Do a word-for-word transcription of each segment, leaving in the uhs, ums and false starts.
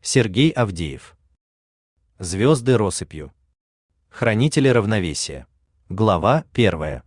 Сергей Авдеев. Звезды россыпью. Хранители равновесия. Глава первая.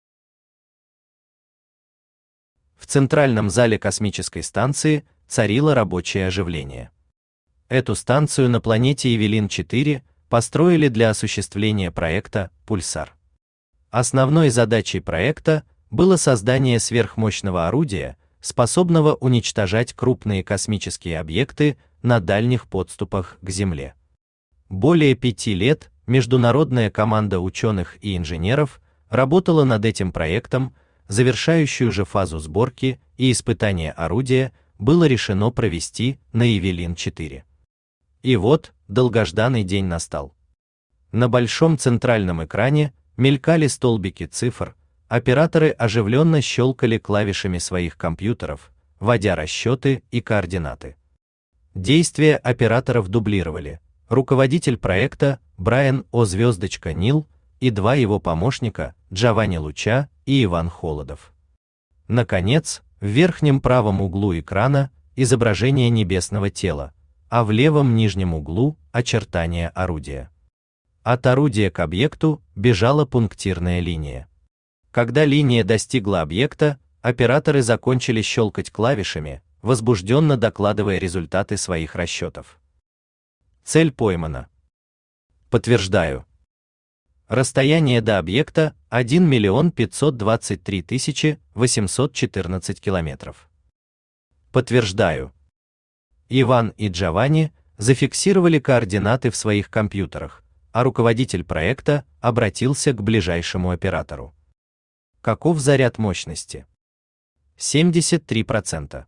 В центральном зале космической станции царило рабочее оживление. Эту станцию на планете Эвелин четыре построили для осуществления проекта «Пульсар». Основной задачей проекта было создание сверхмощного орудия, способного уничтожать крупные космические объекты на дальних подступах к Земле. Более пяти лет международная команда ученых и инженеров работала над этим проектом, завершающую же фазу сборки и испытания орудия было решено провести на Эвелин четыре. И вот, долгожданный день настал. На большом центральном экране мелькали столбики цифр, операторы оживленно щелкали клавишами своих компьютеров, вводя расчеты и координаты. Действия операторов дублировали руководитель проекта Брайан О. Звездочка Нил и два его помощника Джованни Луча и Иван Холодов. Наконец, в верхнем правом углу экрана изображение небесного тела, а в левом нижнем углу очертания орудия. От орудия к объекту бежала пунктирная линия. Когда линия достигла объекта, операторы закончили щелкать клавишами, возбужденно докладывая результаты своих расчетов. Цель поймана. Подтверждаю. Расстояние до объекта один миллион пятьсот двадцать три тысячи восемьсот четырнадцать километров. Подтверждаю. Иван и Джованни зафиксировали координаты в своих компьютерах, а руководитель проекта обратился к ближайшему оператору. Каков заряд мощности? семьдесят три процента.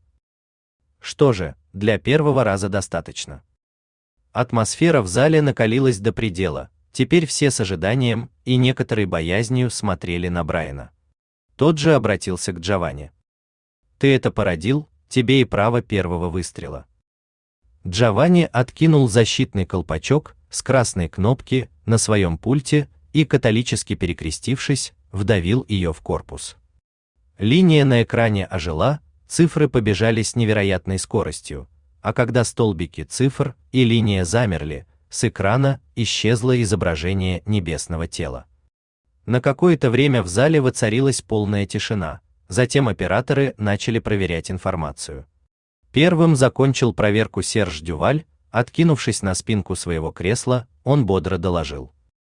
Что же, для первого раза достаточно. Атмосфера в зале накалилась до предела, теперь все с ожиданием и некоторой боязнью смотрели на Брайана. Тот же обратился к Джованни. «Ты это породил, тебе и право первого выстрела». Джованни откинул защитный колпачок с красной кнопки на своем пульте и, католически перекрестившись, вдавил ее в корпус. Линия на экране ожила, цифры побежали с невероятной скоростью, а когда столбики цифр и линия замерли, с экрана исчезло изображение небесного тела. На какое-то время в зале воцарилась полная тишина, затем операторы начали проверять информацию. Первым закончил проверку Серж Дюваль, откинувшись на спинку своего кресла, он бодро доложил.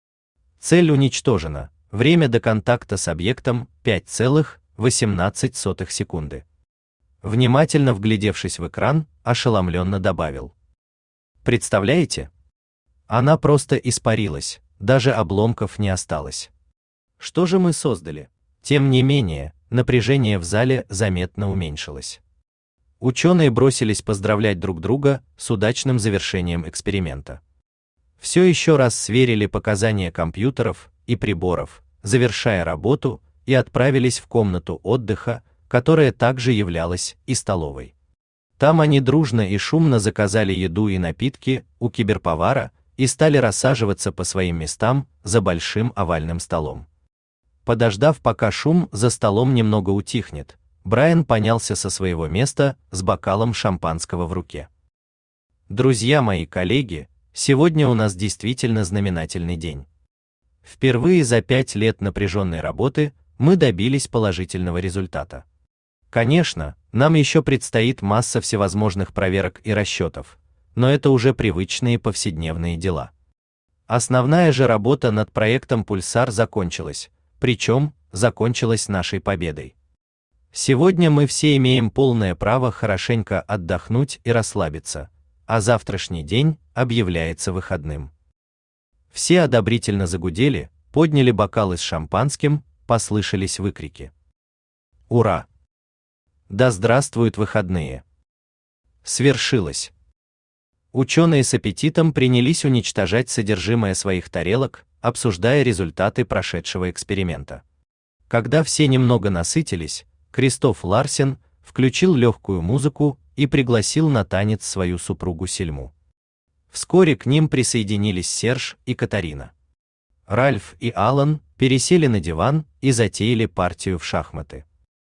Цель уничтожена, время до контакта с объектом пять целых восемнадцать сотых секунды. Внимательно вглядевшись в экран, ошеломленно добавил. Представляете? Она просто испарилась, даже обломков не осталось. Что же мы создали? Тем не менее, напряжение в зале заметно уменьшилось. Ученые бросились поздравлять друг друга с удачным завершением эксперимента. Все еще раз сверили показания компьютеров и приборов, завершая работу, и отправились в комнату отдыха, которая также являлась и столовой. Там они дружно и шумно заказали еду и напитки у киберповара и стали рассаживаться по своим местам за большим овальным столом. Подождав, пока шум за столом немного утихнет, Брайан поднялся со своего места с бокалом шампанского в руке. Друзья мои, коллеги, сегодня у нас действительно знаменательный день. Впервые за пять лет напряженной работы мы добились положительного результата. Конечно, нам еще предстоит масса всевозможных проверок и расчетов, но это уже привычные повседневные дела. Основная же работа над проектом «Пульсар» закончилась, причем закончилась нашей победой. Сегодня мы все имеем полное право хорошенько отдохнуть и расслабиться, а завтрашний день объявляется выходным. Все одобрительно загудели, подняли бокалы с шампанским, послышались выкрики. Ура! Да здравствуют выходные! Свершилось! Ученые с аппетитом принялись уничтожать содержимое своих тарелок, обсуждая результаты прошедшего эксперимента. Когда все немного насытились, Кристоф Ларсен включил легкую музыку и пригласил на танец свою супругу Сельму. Вскоре к ним присоединились Серж и Катарина. Ральф и Алан пересели на диван и затеяли партию в шахматы.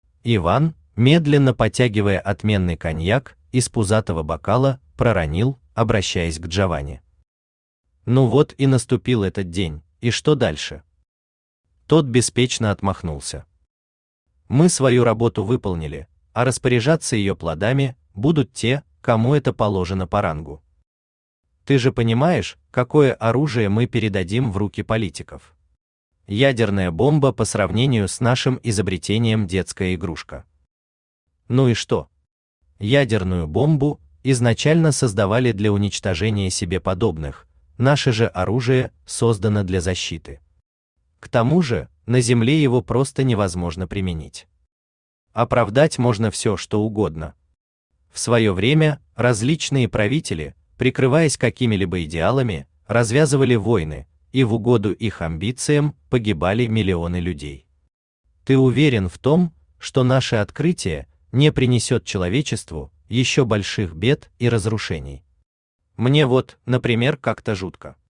Иван, медленно потягивая отменный коньяк из пузатого бокала, проронил: обращаясь к Джованни. Ну вот и наступил этот день, и что дальше? Тот беспечно отмахнулся. Мы свою работу выполнили, а распоряжаться ее плодами будут те, кому это положено по рангу. Ты же понимаешь, какое оружие мы передадим в руки политиков? Ядерная бомба по сравнению с нашим изобретением детская игрушка. Ну и что? Ядерную бомбу изначально создавали для уничтожения себе подобных, наше же оружие создано для защиты. К тому же, на Земле его просто невозможно применить. Оправдать можно все, что угодно. В свое время различные правители, прикрываясь какими-либо идеалами, развязывали войны, и в угоду их амбициям погибали миллионы людей. Ты уверен в том, что наше открытие не принесет человечеству еще больших бед и разрушений? Мне вот, например, как-то жутко.